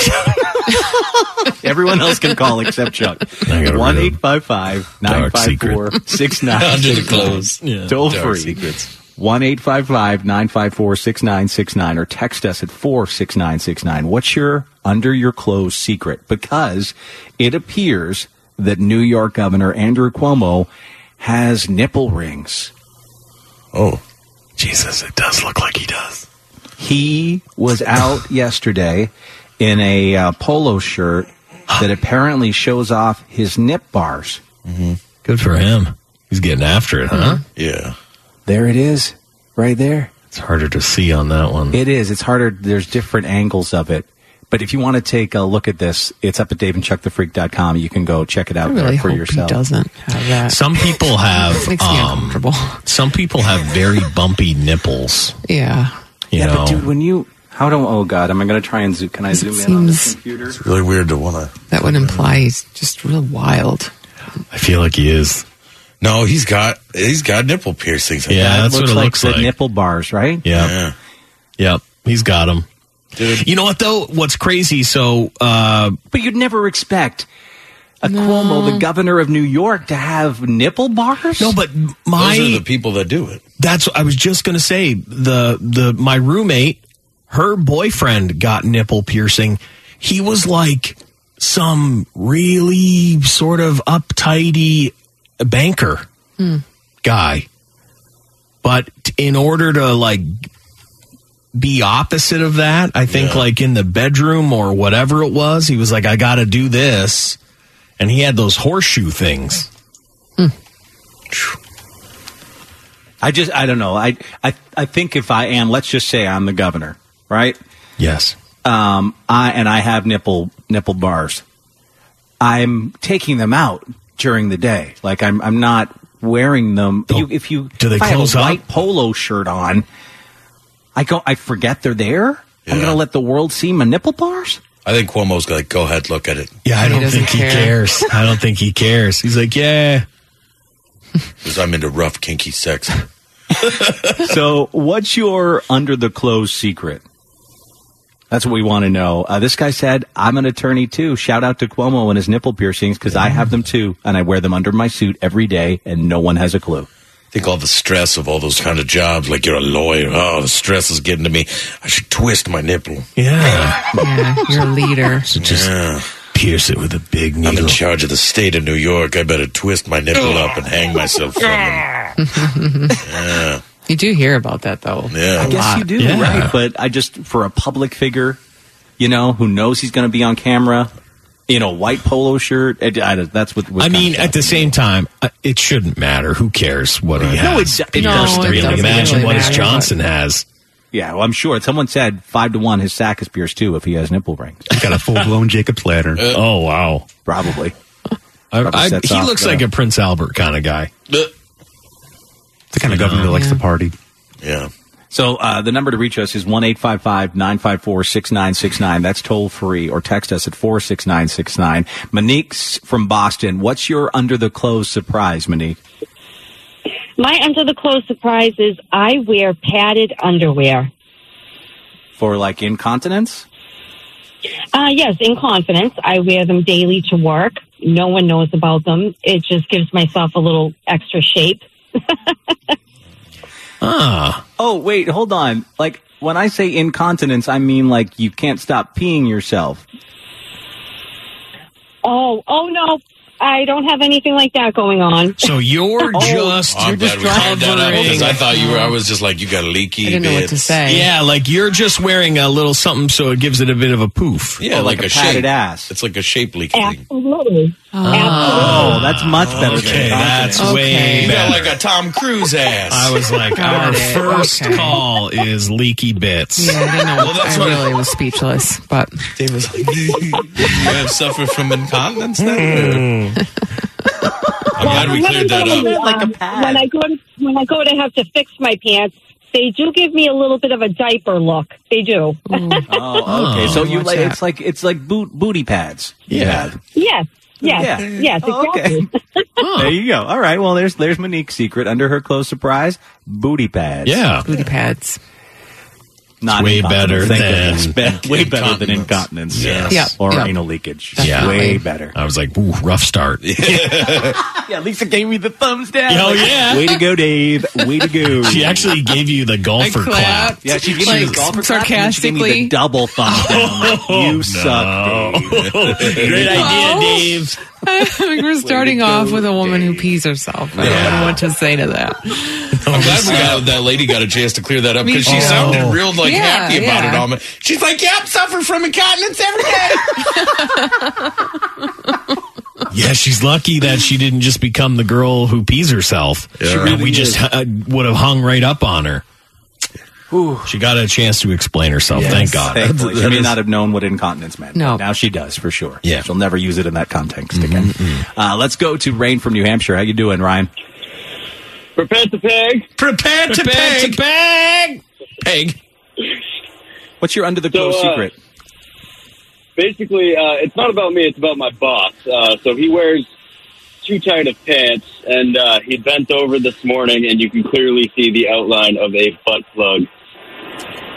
Everyone else can call except Chuck. I got a one real eight five five nine five four six nine Under the six nine. clothes. Yeah. Toll Dark free. secrets. one eight five five nine five four six nine six nine or text us at four six nine six nine. What's your under your clothes secret? Because it appears that New York Governor Andrew Cuomo has nipple rings. Oh. Jesus, it does look like he does. He was out yesterday in a uh, polo shirt that apparently shows off his nip bars. Good for him. He's getting after it, huh? Yeah. There it is, right there. It's harder to see on that one. It is. It's harder. There's different angles of it. But if you want to take a look at this, it's up at dave and chuck the freak dot com. You can go check it out I really there for hope yourself. he doesn't have that. Some people have It makes me um, uncomfortable. some people have very bumpy nipples. Yeah. You yeah, know, but dude, when you how do oh god, am I going to try and zoom? Can I It zoom in on this seems- computer? It's really weird to want to. That would imply he's just real wild. I feel like he is. No, he's got he's got nipple piercings. Yeah, That that's what looks it like looks the like. nipple bars, right? Yeah. Yeah. Yep. He's got them. Dude. You know what though? What's crazy? So, uh, But you'd never expect a No. Cuomo, the governor of New York, to have nipple bars? No, but my Those are the people that do it. That's what I was just going to say. The the my roommate, her boyfriend got nipple piercing. He was like some really sort of uptighty banker Hmm. guy. But in order to like be opposite of that, I think Yeah. like in the bedroom or whatever it was, he was like, I got to do this. And he had those horseshoe things. I just, I don't know. I, I, I think if I am, let's just say I'm the governor, right? Yes. Um, I and I have nipple nipple bars. I'm taking them out during the day. Like I'm, I'm not wearing them. You, if you, Do they if I have close a up? white polo shirt on, I go, I forget they're there. I'm Yeah. going to let the world see my nipple bars. I think Cuomo's like, go ahead, look at it. Yeah, I He don't doesn't think he care. cares. I don't think he cares. He's like, yeah. Because I'm into rough, kinky sex. So, what's your under the clothes secret? That's what we want to know. Uh, this guy said, I'm an attorney too. Shout out to Cuomo and his nipple piercings because I have them too, and I wear them under my suit every day, and no one has a clue. I think all the stress of all those kind of jobs, like you're a lawyer, oh, the stress is getting to me. I should twist my nipple. Yeah. Yeah, you're a leader. So just Yeah. pierce it with a big I'm needle. in charge of the state of New York. I better twist my nipple up and hang myself from them. Yeah. You do hear about that, though. Yeah. I guess you do, Yeah. right? But I just, for a public figure, you know, who knows he's going to be on camera in a white polo shirt, it, I, that's what. what I mean, kind of at the same time, uh, it shouldn't matter. Who cares what he No, has? it- it No, Just it really doesn't imagine really what his matter, Johnson has. Yeah, well, I'm sure. Someone said five to one his sack is pierced too if he has nipple rings. He's got a full blown Jacob's ladder. Oh, wow. Probably. I, Probably I, sets he off looks the- like a Prince Albert kind of guy. Uh, The kind of governor that likes to party. Yeah. So uh, the number to reach us is one eight five five nine five four six nine six nine. That's toll free, or text us at four six nine six nine. Monique's from Boston. What's your under the clothes surprise, Monique? My under the clothes surprise is I wear padded underwear. For like incontinence? Uh, yes, in confidence. I wear them daily to work. No one knows about them. It just gives myself a little extra shape. Ah. Oh, wait, hold on. Like, when I say incontinence, I mean like you can't stop peeing yourself. Oh, oh no. I don't have anything like that going on. So you're Oh, just I'm you're glad just we cleared that up because I covering. thought you were, I was just like, you got a leaky I didn't know what bits. to say. Yeah, like you're just wearing a little something so it gives it a bit of a poof. Yeah, Oh, like, like a, a padded shape. ass. It's like a shapely thing. Absolutely. Oh, that's much better Okay, than that's incontinence. way Okay. You got better. like a Tom Cruise ass. I was like, Got our it. first Okay. call is leaky bits. Yeah, I didn't know. Well, What, that's I what- really was speechless, but Dave was like, you have suffered from incontinence then? Or- I'm glad we cleared that up. Like a pad. When I go to, when I go to have to fix my pants, they do give me a little bit of a diaper look. They do. Oh, okay. So you What's like that? it's like it's like boot booty pads. you Yeah. have. Yes. Yes. Yeah. Yes. Oh, okay. Exactly. There you go. All right. Well, there's there's Monique's secret under her clothes surprise: booty pads. Yeah. booty pads. Not Way incontinence. better Thank than goodness. Be- way better than incontinence. incontinence. Yes. Yeah. Or Yeah. anal leakage. Yeah. Way better. I was like, ooh, rough start. Yeah, Lisa gave me the thumbs down. Oh, yeah. Way to go, Dave. Way to go. She actually gave you the golfer I clap. clapped. Yeah, she gave Like, me the golfer clap, and then she gave me the sarcastically. double thumbs down. Like, you suck, Dave. Great idea, Oh. Dave. We're starting off with a woman who pees herself. I don't know what to say to that. I'm glad we got, that lady got a chance to clear that up Me because she too. sounded real like Yeah, happy about yeah. it. All she's like, "Yep, suffer from incontinence every day." Yeah, she's lucky that she didn't just become the girl who pees herself. Yeah. She And really we just is. uh, would have hung right up on her. She got a chance to explain herself. Yes, Thank God. thankfully. She That may is- not have known what incontinence meant. No. but now she does for sure. Yeah. She'll never use it in that context again. Uh, let's go to Rain from New Hampshire. How you doing, Ryan? Prepare to peg. Prepare to Prepare peg. to peg. Peg. What's your under the So, clothes uh, secret? Basically, uh, it's not about me, it's about my boss. Uh, so he wears too tight of pants, and uh, he bent over this morning, and you can clearly see the outline of a butt plug.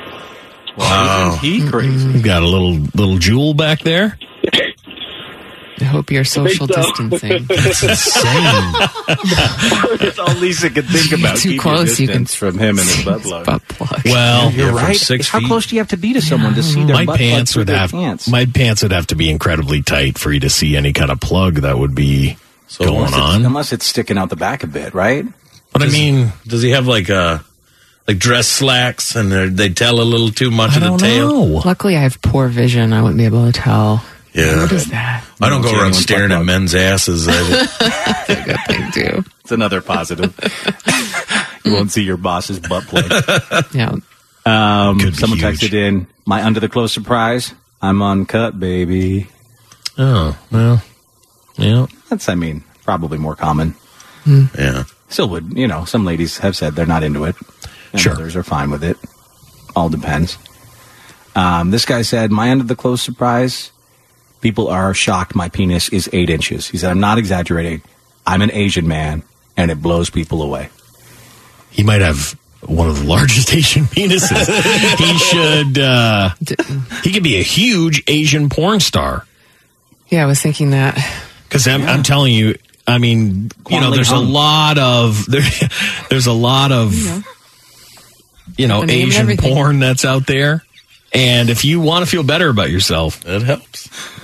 Wow. Isn't he crazy? You got a little little jewel back there. I hope you're social so. distancing. That's insane. That's all Lisa could think about. Too Keep close, your you can distance from him and his butt plug. Butt plug. Well, You're yeah, from right. Six How feet. close do you have to be to someone to see their my butt plug pants through would their have pants? my pants would have to be incredibly tight for you to see any kind of plug that would be going unless it's, on. unless it's sticking out the back a bit, right? But I mean, does he have like uh like dress slacks and they're- they tell a little too much I of the don't tail? know. Luckily, I have poor vision. I wouldn't be able to tell. Yeah. What is that? I don't go see around anyone's staring butt at plug. men's asses. either. That's a good thing, too. It's another positive. You won't see your boss's butt plug. Yeah. Um, Could be someone huge. texted in, my under the clothes surprise, I'm uncut, baby. oh well, yeah. That's, I mean, probably more common. Yeah. Still would, you know, some ladies have said they're not into it. And Sure. others are fine with it. All depends. Um, this guy said, my under the clothes surprise, people are shocked my penis is eight inches. He said, I'm not exaggerating. I'm an Asian man, and it blows people away. He might have one of the largest Asian penises. He should. Uh, he could be a huge Asian porn star. Yeah, I was thinking that. Because I'm, I'm telling you, I mean, you know, Kwang there's a Hung. lot of there, there's a lot of you know The name and Asian everything. porn that's out there, and if you want to feel better about yourself, It helps.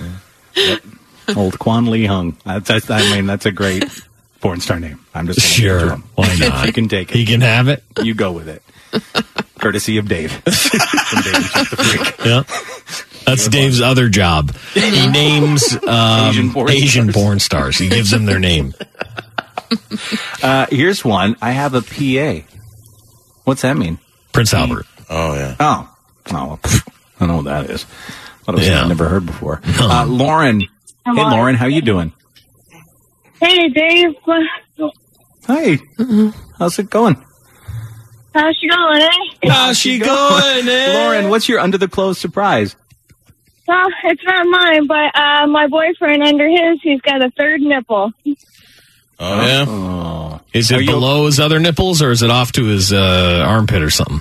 Old Quan Lee Hung. That's, that's, I mean, that's a great porn star name. I'm just gonna give it to sure, him. why not? You can take it. He can have it. You go with it. Courtesy of Dave. From Dave and Chuck the Freak. Yeah. That's Dave's other job. He names um, Asian porn Asian stars. porn stars. He gives them their name. Uh, here's one. I have a P A. What's that mean? Prince Albert. Oh yeah. Oh. Oh, pff, I don't know what that is. Thought it was Yeah. something I've never heard before. Uh, Lauren. Hey, Lauren. How you doing? Hey, Dave. Hey. How's it going? How's she going, eh? How's she going, eh? Lauren, what's your under the clothes surprise? Well, it's not mine, but uh, my boyfriend under his, he's got a third nipple. Oh yeah. Oh. Is Are it you- below his other nipples, or is it off to his uh, armpit or something?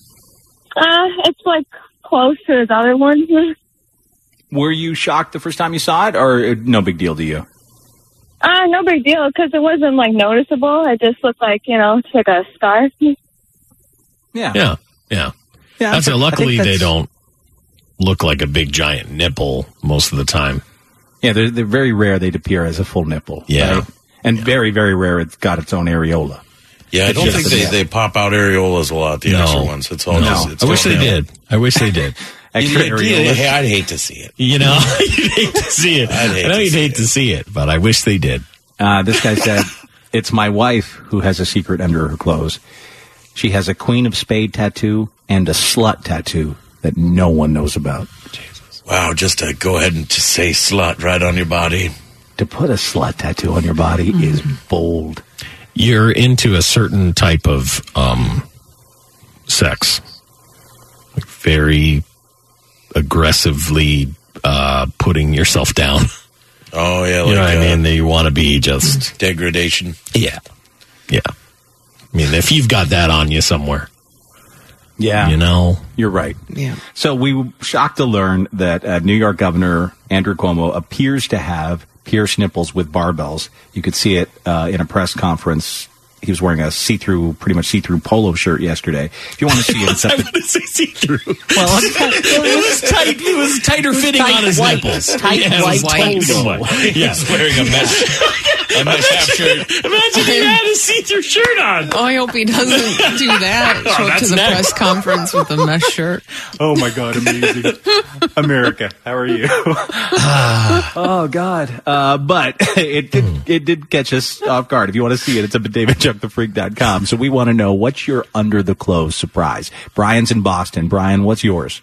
Uh, it's like close to his other one. Were you shocked the first time you saw it, or uh, no big deal to you? Uh, no big deal, because it wasn't, like, noticeable. It just looked like, you know, it's like a scar. Yeah. Yeah, yeah. Yeah, That's I it. think Luckily, that's- they don't look like a big giant nipple most of the time. Yeah, they're, they're very rare they'd appear as a full nipple. Yeah. right? And very, very rare it's got its own areola. Yeah, I don't Yes, think it they, is. they pop out areolas a lot. The No. extra ones. It's all No. just. It's I wish all they nail. did. I wish they did. Extra Yeah, areolas. hey, I'd hate to see it. You know, you'd hate to see it. I'd hate I know to you'd see hate it. to see it, but I wish they did. Uh, this guy said, it's my wife who has a secret under her clothes. She has a Queen of Spade tattoo and a slut tattoo that no one knows about. Wow, just to go ahead and just say slut right on your body. To put a slut tattoo on your body is bold. You're into a certain type of um, sex, like very aggressively uh, putting yourself down. Oh yeah, like You know what I uh, mean? That you want to be just degradation. yeah, yeah. I mean, if you've got that on you somewhere, Yeah. you know, You're right. Yeah. So we were shocked to learn that uh, New York Governor Andrew Cuomo appears to have pierced nipples with barbells. You could see it uh, in a press conference. He was wearing a see-through, pretty much see-through polo shirt yesterday. If you want to see it, it's up I at- want to say see-through. Well, it was tight. It was tighter fitting tight on his white. nipples. Tight Yeah, it was white tight polo. white. Yeah. He's wearing a mesh, a mesh half shirt. Imagine he had a see-through shirt on. Oh, I hope he doesn't do that. Oh, Show up to that's the next. press conference with a mesh shirt. Oh my God, amazing. America, how are you? oh God. Uh, but it did, it did catch us off guard. If you want to see it, it's up at david chuck the freak dot com. So we want to know, what's your under the clothes surprise? Brian's in Boston. Brian, what's yours?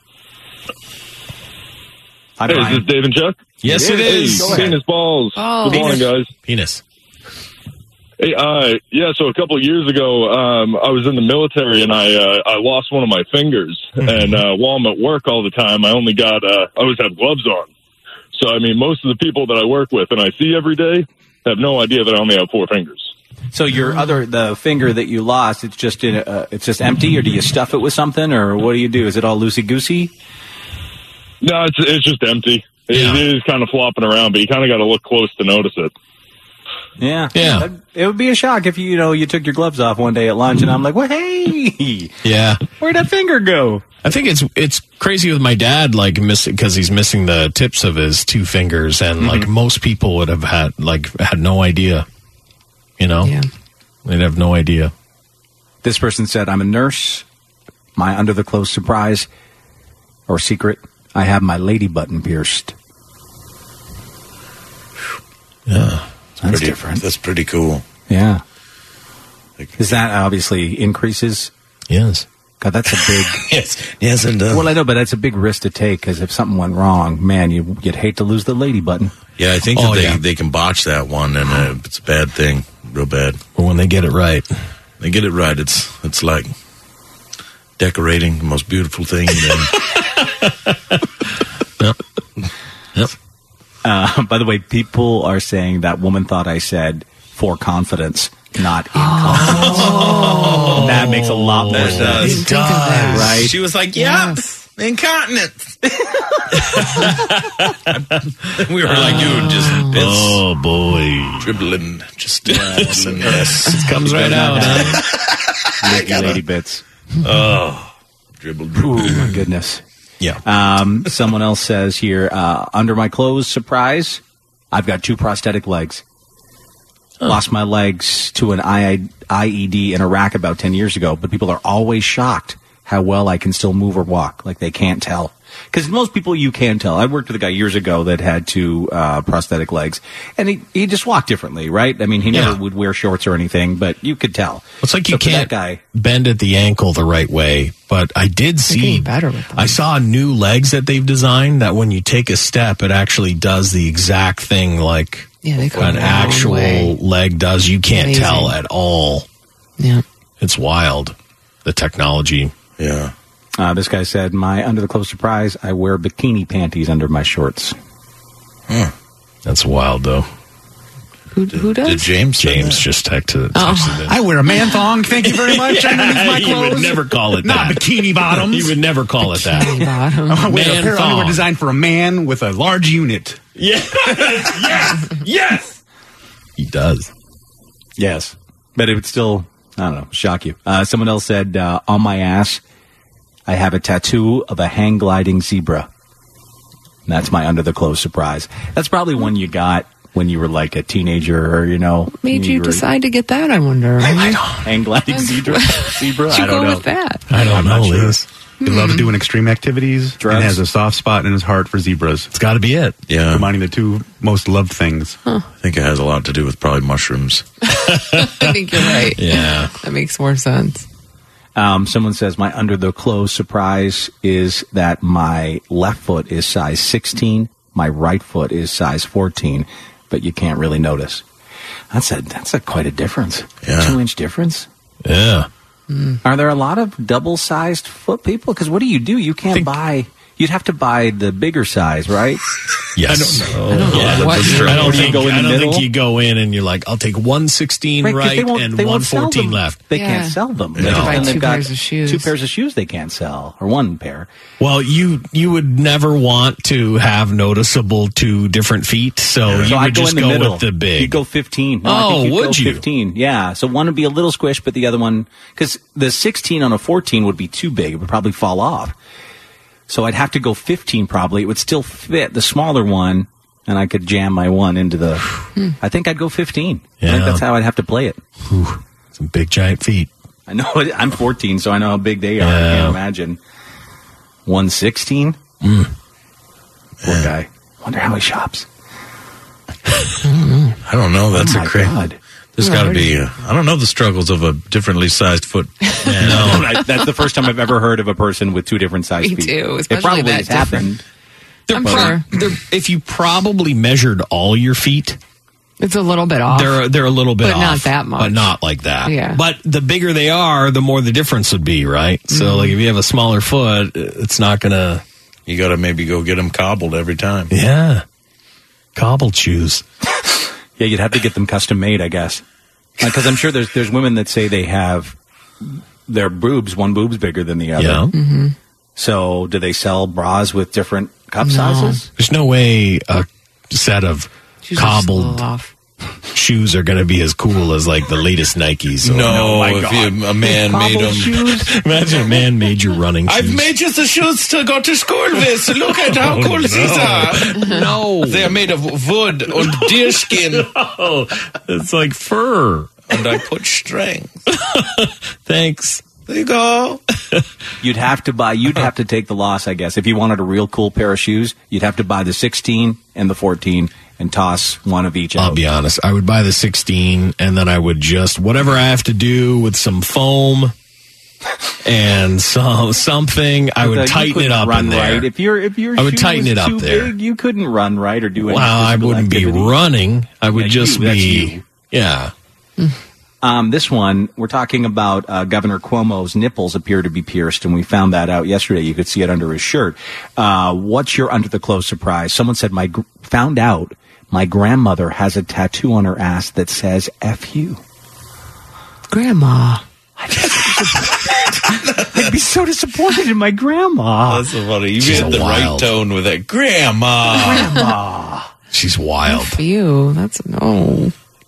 Hi, Hey, Brian. is this Dave and Chuck? Yes, it is. Go ahead. Penis balls. Oh. Good morning, guys. Penis. Hey, uh, yeah, so a couple of years ago, um, I was in the military and I, uh, I lost one of my fingers. And, uh, while I'm at work all the time, I only got, uh, I always have gloves on. So, I mean, most of the people that I work with and I see every day have no idea that I only have four fingers. So your other, the finger that you lost, it's just in, a, it's just empty, or do you stuff it with something, or what do you do? Is it all loosey goosey? No, it's, it's just empty. It, Yeah. it is kind of flopping around, but you kind of got to look close to notice it. Yeah. Yeah. That- It would be a shock if you, you know, you took your gloves off one day at lunch and I'm like, well, hey, Yeah. where'd that finger go? I think it's it's crazy with my dad, like missing because he's missing the tips of his two fingers, and like most people would have had like had no idea. You know, Yeah. they'd have no idea. This person said, I'm a nurse. My under the clothes surprise or secret, I have my lady button pierced. Yeah. That's Pretty- different. That's pretty cool. Yeah. Is that obviously increases? Yes. God, that's a big. Yes, yes, it does. Well, I know, but that's a big risk to take because if something went wrong, man, you, you'd hate to lose the lady button. Yeah, I think Oh, that they, yeah. they can botch that one, and uh, it's a bad thing, real bad. But when they get it right, They get it right. It's it's like decorating the most beautiful thing. Yep. Yep. Uh, by the way, people are saying that woman thought I said for confidence, not in confidence. Oh. That makes a lot more That sense. does. Think of that. Right? She was like, "Yep, incontinence." We were like, "Dude, just it's Oh boy. dribbling, just dribbling mess." It comes right out. Huh? Naked lady bits. Oh, dribble, Ooh, dribble. my goodness. Yeah. Um, someone else says here, uh, under my clothes, surprise, I've got two prosthetic legs. Lost my legs to an I E D in Iraq about ten years ago, but people are always shocked how well I can still move or walk. Like they can't tell. Because most people you can tell. I worked with a guy years ago that had two uh, prosthetic legs, and he, he just walked differently, right? I mean, he never Yeah. would wear shorts or anything, but you could tell. It's like you So for can't that guy. bend at the ankle the right way, but I did see getting better with them. I saw new legs that they've designed that when you take a step, it actually does the exact thing like Yeah, they go an the wrong actual way. leg does. You can't Amazing. tell at all. Yeah. It's wild, the technology. Yeah. Uh, this guy said, my under the clothes surprise, I wear bikini panties under my shorts. That's wild, though. Who, who does? Did James? say James that? just texted, Oh. texted it. I wear a man thong. Thank you very much. Underneath my He would clothes. never call it Not that. bikini bottoms. He would never call it that. Bottom. I wear Man a pair of thong. underwear designed for a man with a large unit. Yeah. yes. Yes. He does. Yes. But it would still, I don't know, shock you. Uh, someone else said, uh, on my ass, I have a tattoo of a hang gliding zebra. And that's my under the clothes surprise. That's probably one you got when you were like a teenager or, you know. Made you were- decide to get that, I wonder. Hang gliding zebra? Zebra? Did you I don't go know. with that? I don't I'm know, not sure. Liz. He loves doing extreme activities Drugs. and has a soft spot in his heart for zebras. It's got to be it. Yeah. Combining the two most loved things. I think it has a lot to do with probably mushrooms. I think you're right. Yeah. That makes more sense. Um, someone says my under the clothes surprise is that my left foot is size sixteen, my right foot is size fourteen, but you can't really notice. That's a that's a quite a difference. Yeah. Two inch difference. Yeah. Are there a lot of double sized foot people? Because what do you do? You can't Think- buy. You'd have to buy the bigger size, right? Yes. I don't know. I don't know Yeah, what I you- don't, Do you think, go in the I don't middle? think you go in and you're like, I'll take one sixteen right, 'cause they won't- and they one won't sell fourteen them. left. They Yeah. can't sell them. No. They just- Buy and they've two got pairs of shoes. Two pairs of shoes they can't sell, or one pair. Well, you you would never want to have noticeable two different feet, so you So would I'd go just in the go middle. with the big. You'd go fifteen. No, I Oh, think you'd would go you? fifteen. Yeah. So one would be a little squish, but the other one, because the sixteen on a fourteen would be too big. It would probably fall off. So I'd have to go fifteen probably. It would still fit the smaller one, and I could jam my one into the. I think I'd go fifteen. I think Yeah. that's how I'd have to play it. Some big giant feet. I know it, I'm fourteen, so I know how big they are. I Yeah. can't imagine. one sixteen? Mm. Poor guy. Wonder how he shops. I don't know. That's Oh a my crazy. God. There's got to be. Uh, I don't know the struggles of a differently sized foot. Man. No, right. That's the first time I've ever heard of a person with two different size Me feet. too, It especially probably that has happened. They're I'm pro- sure. they're- if you probably measured all your feet, It's a little bit off. they're they're a little bit But off, not that much. but not like that. Yeah. But the bigger they are, the more the difference would be, right? So, Mm-hmm. like, if you have a smaller foot, it's not gonna. You got to maybe go get them cobbled every time. Yeah, cobbled shoes. Yeah, you'd have to get them custom made, I guess. Because I'm sure there's there's women that say they have their boobs, one boob's bigger than the other. Yeah. Mm-hmm. So, do they sell bras with different cup No. sizes? There's no way a set of Shoes are just a cobbled little off. shoes are going to be as cool as like the latest Nikes. Or, No, my if God. you, a man made them. Imagine a man made you running shoes. I've made you the shoes to go to school with. Look at how Oh, cool no. these are. No. They are made of wood and deer skin. No, it's like fur. And I put strings. Thanks. There you go. You'd have to buy, you'd have to take the loss, I guess. If you wanted a real cool pair of shoes, you'd have to buy the sixteen and the fourteen and toss one of each out. I'll be honest. I would buy the sixteen, and then I would just whatever I have to do with some foam and some something. I would But, uh, you tighten it couldn't up run in there. right. If your if your I would shoe tighten was it up too there. big, you couldn't run right or do any Well, I physical wouldn't activity. be running. I would Yeah, just you, that's be you. yeah. Um, this one, we're talking about uh, Governor Cuomo's nipples appear to be pierced, and we found that out yesterday. You could see it under his shirt. Uh, what's your under the clothes surprise? Someone said, "My gr- found out my grandmother has a tattoo on her ass that says F you." Grandma. I'd be so disappointed in my grandma. That's so funny. You She's hit a the wild- right tone with that. Grandma. Grandma. She's wild. For you. That's no.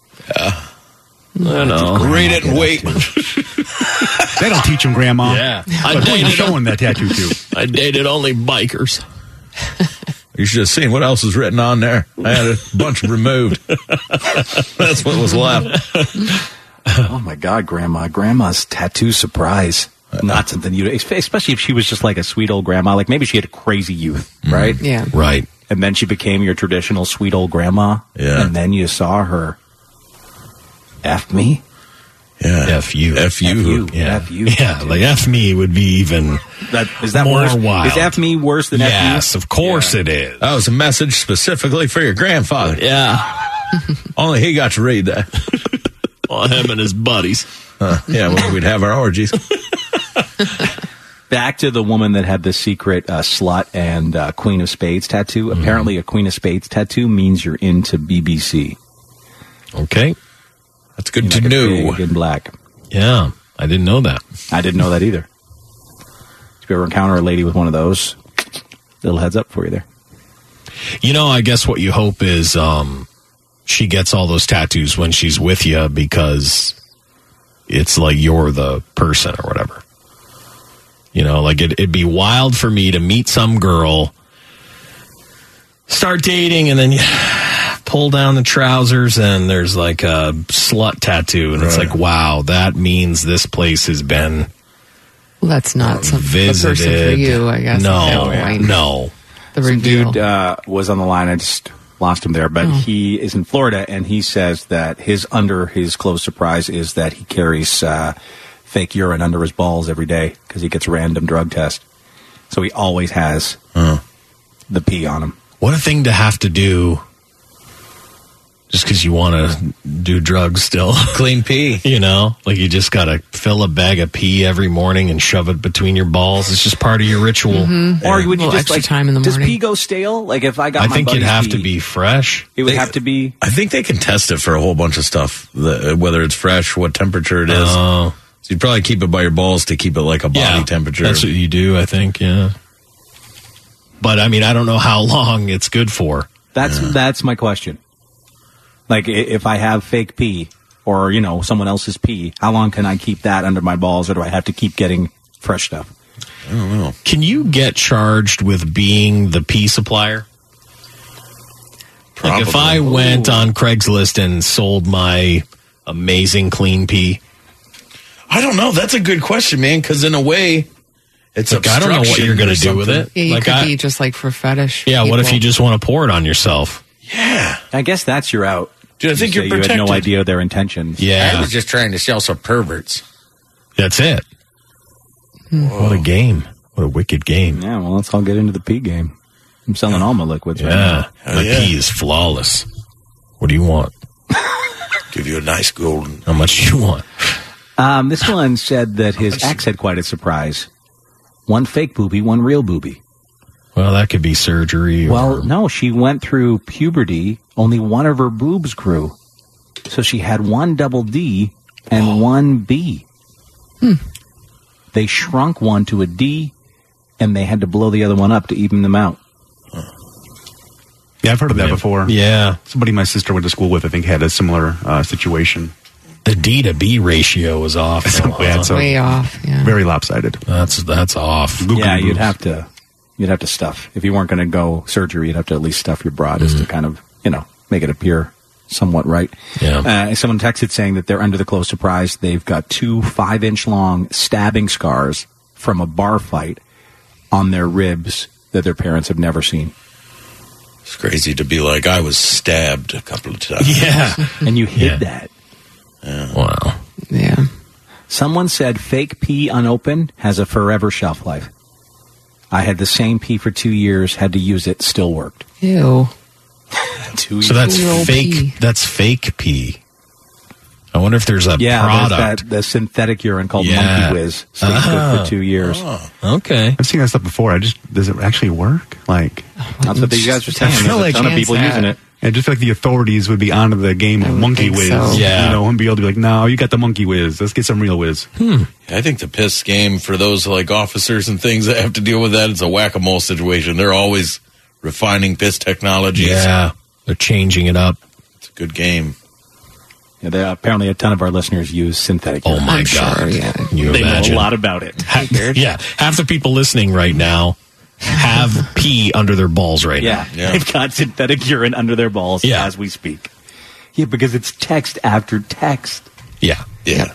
I know. Read it and wait. They don't teach him, Grandma. Yeah. I But who are you dated, showing that tattoo to? I dated only bikers. You should have seen what else was written on there. I had a bunch removed. That's what was left. Oh my God, Grandma! Grandma's tattoo surprise. Not something you, especially if she was just like a sweet old grandma. Like maybe she had a crazy youth, right? Yeah. Right. And then she became your traditional sweet old grandma. Yeah. And then you saw her F me. Yeah. F you. F you. F you. Yeah. F you. Yeah. Like F me would be even That is that more worse? wild. Is F me worse than yes, F of course it is. That was a message specifically for your grandfather. Yeah. Only he got to read that. Well, him and his buddies. Uh, yeah, when we'd have our orgies. Back to the woman that had the secret uh, slut and uh, Queen of Spades tattoo. Mm-hmm. Apparently, a Queen of Spades tattoo means you're into B B C. Okay. That's good You to like it know. big in black. Yeah. I didn't know that. I didn't know that either. If you ever encounter a lady with one of those, little heads up for you there. You know, I guess what you hope is um, she gets all those tattoos when she's with you because it's like you're the person or whatever. You know, like it, it'd be wild for me to meet some girl, start dating, and then you pull down the trousers and there's like a slut tattoo. And it's Right. like, wow, that means this place has been Well, that's not some the visited. person for you, I guess. No, at that point. no. The Some reveal. dude uh, was on the line. I just lost him there, but Oh. he is in Florida, and he says that his under his clothes surprise is that he carries uh, fake urine under his balls every day because he gets a random drug test. So he always has Uh, the pee on him. What a thing to have to do just because you want to do drugs still. clean pee. You know, like you just got to fill a bag of pee every morning and shove it between your balls. It's just part of your ritual. Mhm. Or would you Little just extra like time in the does morning. pee go stale? Like if I got, I my think it'd buddy's have pee, to be fresh. It would They- have to be. I think they can test it for a whole bunch of stuff, the, whether it's fresh, what temperature it is. Oh. So you'd probably keep it by your balls to keep it like a body Yeah, temperature. That's what you do, I think, yeah. But, I mean, I don't know how long it's good for. That's that's my question. Like i- if I have fake pee or you know someone else's pee, how long can I keep that under my balls, or do I have to keep getting fresh stuff? I don't know. Can you get charged with being the pee supplier? Like if I Probably. went on Craigslist and sold my amazing clean pee, I don't know. That's a good question, man, because in a way, it's like, I don't know what you're going to do with it. Yeah, you like could I, be just like for fetish. yeah, what if people. you just want to pour it on yourself? Yeah. I guess that's your out. Dude, I think You you're say you had no protected. idea their intentions. Yeah, just trying to sell some perverts. that's it. What a game. What a wicked game. Yeah, well, let's all get into the pee game. I'm selling all my liquids right Yeah, now. my yeah. pee is flawless. What do you want? Give you a nice golden. How much do you want? Um, this one said that his ex had quite a surprise. One fake booby, one real booby. Well, that could be surgery. Well, or, no, she went through puberty. Only one of her boobs grew. So she had one double D and one B. They shrunk one to a D and they had to blow the other one up to even them out. Yeah, I've heard of that before. Yeah. Somebody my sister went to school with, I think, had a similar uh, situation. The D to B ratio was off. Though, yeah, it's way off. Yeah. Very lopsided. That's that's off. Google yeah, you'd moves. have to you'd have to stuff. If you weren't going to go surgery, you'd have to at least stuff your bra just to kind of, you know, make it appear somewhat right. Yeah. Uh, someone texted saying that they're under the close surprise. They've got two five-inch long stabbing scars from a bar fight on their ribs that their parents have never seen. It's crazy to be like, I was stabbed a couple of times. Yeah. And you hid Yeah. that. Yeah. Wow. Yeah. Someone said fake pee unopened has a forever shelf life. I had the same pee for two years, had to use it, still worked. Ew. Two So that's Two-year-old fake. pee. That's fake pee. I wonder if there's a Yeah, product. there's that the synthetic urine called Yeah. Monkey Whiz. Stays good Oh. for two years. Okay. I've seen that stuff before. I just does it actually work? Like That's what these guys are saying. I There's feel a like ton of chance people that- using it. I just feel like the authorities would be onto the game of would Monkey think Whiz. so. Yeah. You know, and be able to be like, no, you got the Monkey Whiz. Let's get some real whiz. I think the piss game for those like officers and things that have to deal with that, it's a whack-a-mole situation. They're always refining piss technologies. Yeah. They're changing it up. It's a good game. Yeah, they, apparently, a ton of our listeners use synthetic Oh urine. my I'm God. sure, yeah. Can you They imagine? know a lot about it. Ha- yeah. Half the people listening right now have pee under their balls right Yeah. Yeah. They've got synthetic urine under their balls Yeah. as we speak. Yeah, because it's text after text. now. Yeah. Yeah.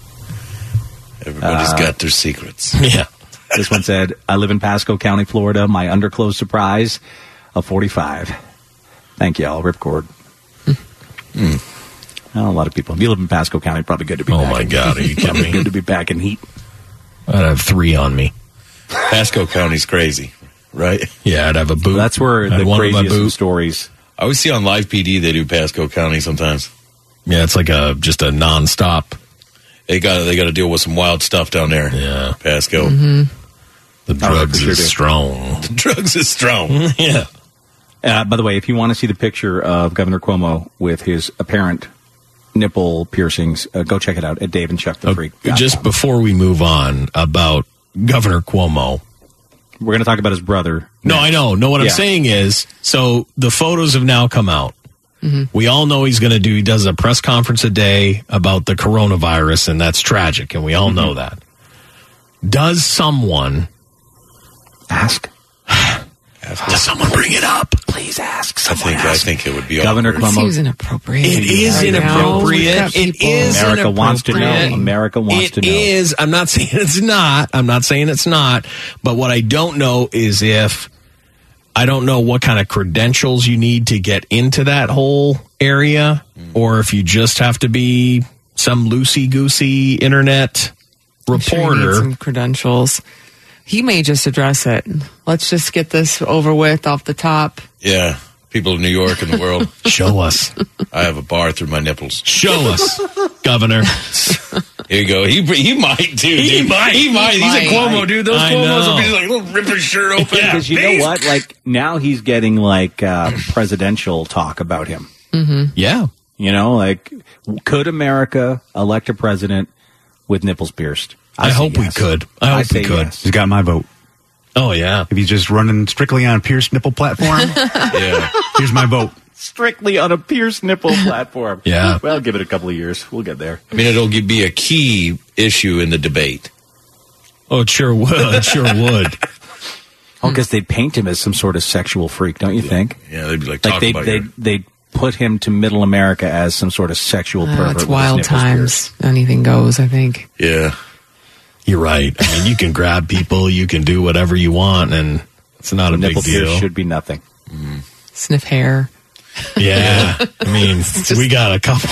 Everybody's Uh, got their secrets. Yeah. This one said, I live in Pasco County, Florida. My underclothes surprise, a forty-five. Thank you all. Ripcord. Hmm. Well, a lot of people. If you live in Pasco County, probably good to be Oh back. my in- God. Are you kidding me? Good to be back in heat. I'd have three on me. Pasco County's crazy, right? Yeah. I'd have a boot. That's where I'd the one in my craziest boot. stories. I always see on Live P D they do Pasco County sometimes. Yeah. It's like a just a nonstop. They got they got to deal with some wild stuff down there. Yeah. Pasco. The Oh, drugs for sure is do. strong. The drugs is strong. Yeah. Uh, by the way, if you want to see the picture of Governor Cuomo with his apparent nipple piercings, uh, go check it out at Dave and Chuck the Freak. Uh, Just before we move on about Governor Cuomo. We're going to talk about his brother. No, I know. No, what Yeah. I'm saying is, so the photos have now come out. We all know he's going to do, he does a press conference a day about the coronavirus, and that's tragic, and we all know that. Does someone ask? Does someone bring it up? Please ask. I think I think it would be Governor awkward. Cuomo. Seems inappropriate. It is Right now. We've inappropriate. got It people- is America wants to know. inappropriate. America wants It to know. is. I'm not saying it's not. I'm not saying it's not. But what I don't know is if I don't know what kind of credentials you need to get into that whole area, or if you just have to be some loosey goosey internet I'm sure he needs reporter. some credentials. He may just address it. Let's just get this over with off the top. Yeah, people of New York and the world. Show us. I have a bar through my nipples. Show us, Governor. Here you go. He he might too. He dude. might. He might. He's He a Cuomo might. dude. Those I Cuomos know. will be like, he'll rip his shirt open. Yeah. Because you know what? Like, now he's getting, like, uh, presidential talk about him. Mm-hmm. Yeah. You know, like, could America elect a president with nipples pierced? I, say hope we yes. could. I hope say we could. yes. He's got my vote. Oh, yeah. If he's just running strictly on a pierced nipple platform, Yeah. here's my vote. Strictly on a pierced nipple platform. Yeah. Well, give it a couple of years. We'll get there. I mean, it'll be a key issue in the debate. Oh, it sure would. It sure would. Oh, because they'd paint him as some sort of sexual freak, don't you think? Yeah, they'd be like, Like, talk they about they your... they put him to middle America as some sort of sexual Uh, pervert. it's with his wild nipples times. pierced. Anything goes, I think. Yeah. You're right. I mean, you can grab people, you can do whatever you want, and it's not a big Nipple pierce deal. should be nothing. Sniff hair. Yeah. I mean, we got a couple.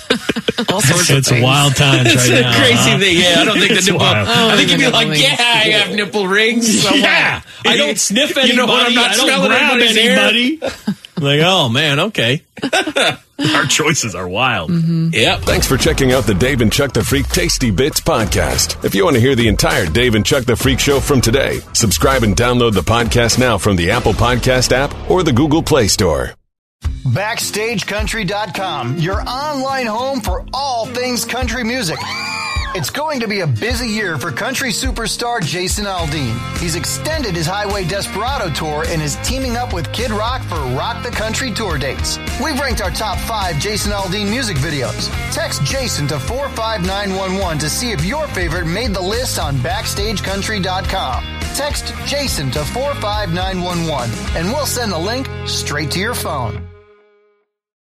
All sorts of It's things. wild times It's right a now. crazy huh? thing. Yeah, I don't think the It's nipple. wild. I think Oh, you'd be nipple like, rings. yeah, I have nipple rings. So Yeah. I I don't don't sniff anybody. You know what? I'm not I don't smelling grab anybody's hair. anybody. Like, oh, man, okay. Our choices are wild. Yep. Thanks for checking out the Dave and Chuck the Freak Tasty Bits podcast. If you want to hear the entire Dave and Chuck the Freak show from today, subscribe and download the podcast now from the Apple Podcast app or the Google Play Store. Backstage Country dot com, your online home for all things country music. It's going to be a busy year for country superstar Jason Aldean. He's extended his Highway Desperado tour and is teaming up with Kid Rock for Rock the Country tour dates. We've ranked our top five Jason Aldean music videos. Text Jason to four five nine one one to see if your favorite made the list on backstage country dot com. Text Jason to four five nine one one and we'll send the link straight to your phone.